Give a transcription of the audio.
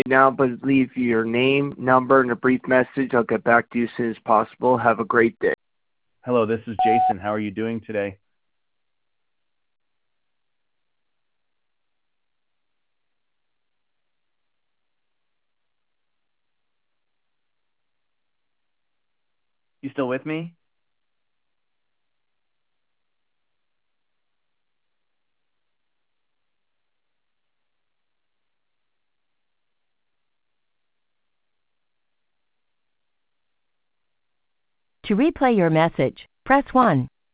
now, but leave your name, number, and a brief message. I'll get back to you as soon as possible. Have a great day. Hello, this is Jason. How are you doing today? You still with me? To replay your message, press 1.